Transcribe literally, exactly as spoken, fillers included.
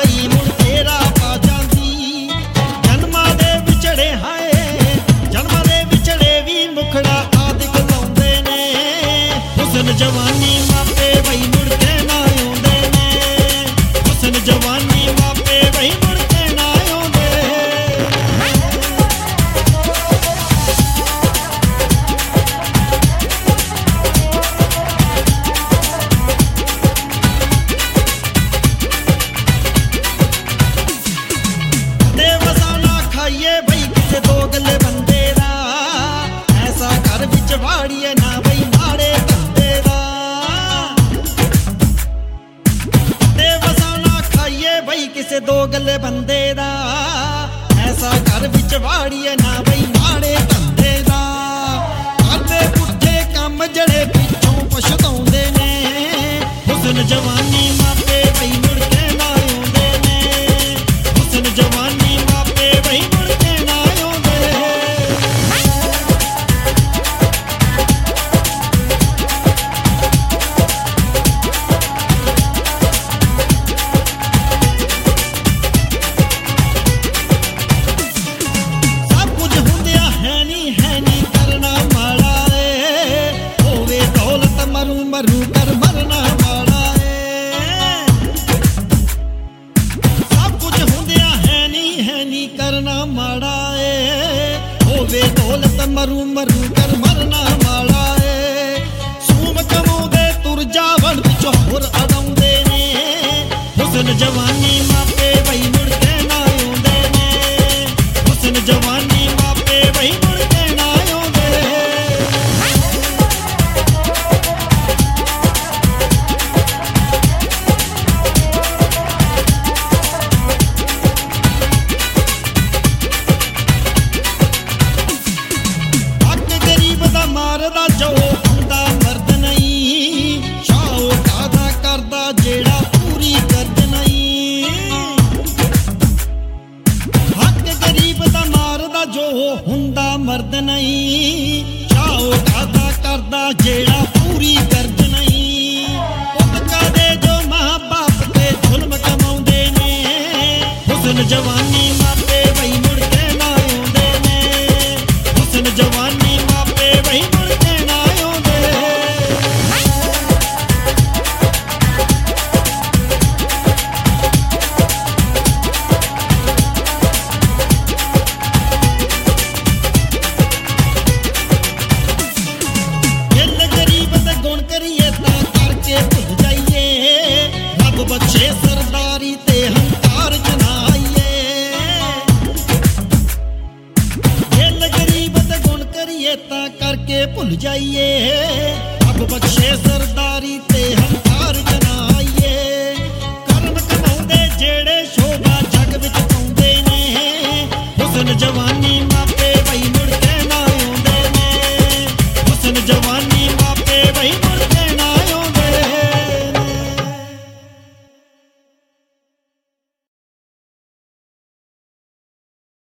ਬਈ ਮੁੜ ਤੇਰਾ ਪਾ ਜਾਂਦੀ। ਜਨਮਾਂ ਦੇ ਵਿਛੜੇ ਹਾਏ ਜਨਮਾਂ ਦੇ ਵਿਛੜੇ ਵੀ ਮੁਖੜਾ ਆਦਿਕ ਲਾਉਂਦੇ ਨੇ। ਹੁਸਨ ਜਵਾਨੀ ਮਾਪੇ ਬਈ ਮੁੜ ਕੇ ਨਾ ਆਉਂਦੇ ਨੇ। ਹੁਸਨ ਜਵਾਨੀ ਮਾਪੇ ਬਈ ਮੁੜ ਕੇ ਨਾ ਆਉਂਦੇ। ਬਈ ਕਿਸੇ ਦੋਗਲੇ ਬੰਦੇ ਦਾ ਐਸਾ ਘਰ ਵਿੱਚ ਵਾੜੀਏ ਨਾ ਬਈ ਮਾੜੇ ਧੰਦੇ ਦਾ। ਤੇ ਵਸਾਣਾ ਖਾਈਏ ਬਈ ਕਿਸੇ ਦੋਗਲੇ ਬੰਦੇ ਦਾ ਐਸਾ ਘਰ ਵਿੱਚ ਵਾੜੀਏ ਨਾ ਬਈ ਮਾੜੇ ਧੰਦੇ ਦਾ। ਕਰਦੇ ਪੁੱਠੇ ਕੰਮ ਜਿਹੜੇ ਪਿੱਛੋਂ ਪਛਤਾਉਂਦੇ ਨੇ। ਹੁਸਨ ਜਵਾਨੀ ਮਾਪੇ ਬਈ ਮੁੜ ਕੇ ਨਾ ਆਉਂਦੇ ਨੇ। ਹੁਸਨ ਜਵਾਨੀ ਮਾਪੇ ਬਈ ਮਰੂ ਕਰ ਮਰਨਾ ਮਾੜਾ ਏ। ਸਭ ਕੁਝ ਹੁੰਦਿਆ ਹੈ ਨੀ ਹੈ ਨੀ ਕਰਨਾ ਮਾੜਾ ਏ। ਹੋਵੇ ਦੌਲਤ ਮਰੂ ਮਰੂ ਕਰ ਮਰਨਾ ਮਾੜਾ ਏ। ਸੂਮ ਕਮਾਉਂਦੇ ਤੁਰ ਜਾਵਣ ਪਿੱਛੋਂ ਹੋਰ ਅਡਾਉਂਦੇ ਨੇ। ਹੁਸਨ ਜਵਾਨੀ ਮਾਪੇ ਬਈ ਮੁੜ ਕੇ ਨਾ ਆਉਂਦੇ ਨੇ। ਹੁਸਨ ਜਵਾਨੀ ਮਾਪੇ ਬਈ ਮੁੜ ਕੇ ਨਾ ਆਉਂਦੇ। ਮਾਰਦਾ ਜੋ ਹੁੰਦਾ ਮਰਦ ਨਹੀਂ। ਸ਼ਾਹੂਕਾਰਾ ਕਰਦਾ ਜਿਹੜਾ ਪੂਰੀ ਕਰਦ ਨਹੀਂ। ਹੱਕ ਗਰੀਬ ਦਾ ਮਾਰਦਾ ਜੋ ਹੁੰਦਾ ਮਰਦ ਨਹੀਂ। ਸ਼ਾਹੂਕਾਰਾ ਕਰਦਾ ਜਿਹੜਾ ਪੂਰੀ ਕਰਦ ਨਹੀਂ। ਪੁੱਤ ਦੇ ਜੋ ਮਾਂ ਬਾਪ ਤੇ ਜ਼ੁਲਮ ਕਮਾਉਂਦੇ ਨੇ। ਹੁਸਨ ਜਵਾਨੀ ਮਾਪੇ ਬਈ ਮੁੜ ਕੇ ਨਾ ਆਉਂਦੇ ਨੇ। ਹੁਸਨ ਜਵਾਨੀ ਮਾਪੇ ਬਈ ਮੁੜ ਕੇ ਨਾ ਆਉਂਦੇ। ਦਿਲ ਗਰੀਬ ਦੇ ਗੁਣ ਕਰੀਏ ਤਾਂ ਕਰਕੇ ਭੁੱਲ ਜਾਈਏ। ਰੱਬ ਬਖਸ਼ੇ ਸਰਦਾਰੀ ਤੇ ਹੰਕਾਰ ਚ ਨਾ ਆਈਏ। ਦਿਲ ਗਰੀਬ ਦੇ ਗੁਣ ਕਰੀਏ ਤਾਂ ਕਰਕੇ ਭੁੱਲ ਜਾਈਏ। ਰੱਬ ਬਖਸ਼ੇ ਸਰਦਾਰੀ ਤੇ ਹੰਕਾਰ ਚ ਨਾ ਆਈਏ। ਕਰਮ ਕਮਾਉਂਦੇ ਜਿਹੜੇ ਸ਼ੋਭਾ ਜੱਗ ਵਿੱਚ ਪਾਉਂਦੇ ਨੇ। ਹੁਸਨ ਜਵਾਨੀ